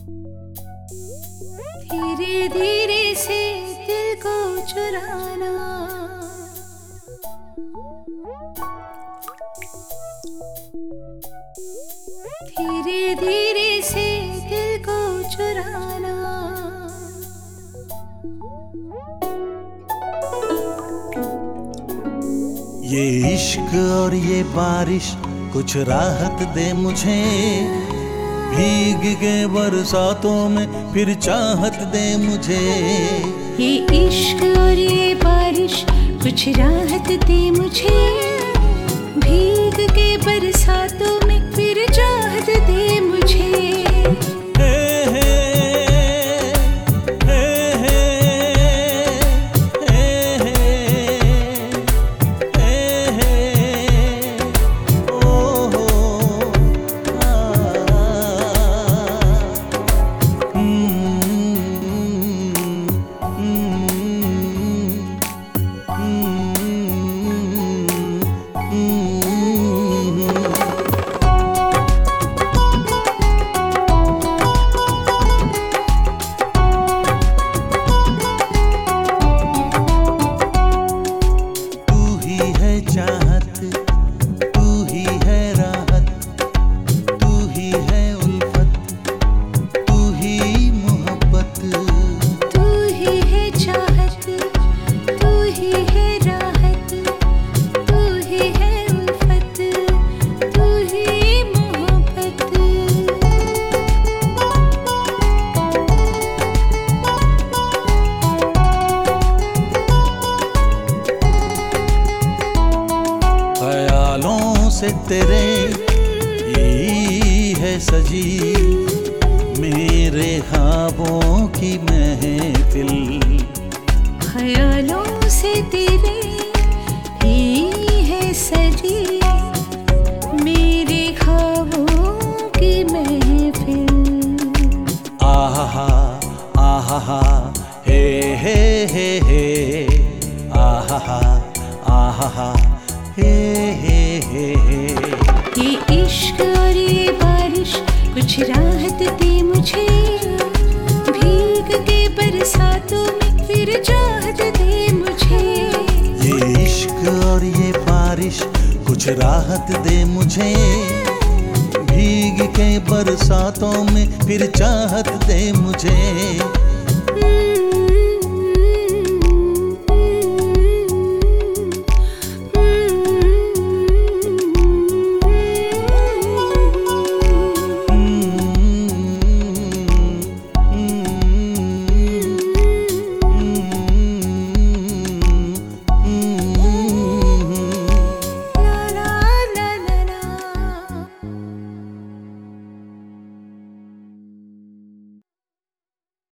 धीरे धीरे से दिल को चुराना, धीरे धीरे से दिल को चुराना। ये इश्क और ये बारिश कुछ राहत दे मुझे, भीग के बरसातों में फिर चाहत दे मुझे। ये इश्क और ये बारिश कुछ राहत दे मुझे, भीग के बरसातों में फिर चाहत दे मुझे। चाहत तू ही है, राहत तू ही है, उल्फत तू ही मोहब्बत। तू ही है चाहत, तू ही है राहत, तू ही है उल्फत, तू ही मोहब्बत। ख्यालों से तेरे यही है सजी मेरे ख्वाबों की महफिल। ख्यालों से तेरे ही है सजी मेरे ख्वाबों की महफिल। आहा आहा हे हे आहा आहा हे हे। ये इश्क और ये बारिश कुछ राहत दे मुझे, भीग के बरसातों में फिर चाहत दे मुझे। ये इश्क और ये बारिश कुछ राहत दे मुझे, भीग के बरसातों में फिर चाहत दे मुझे।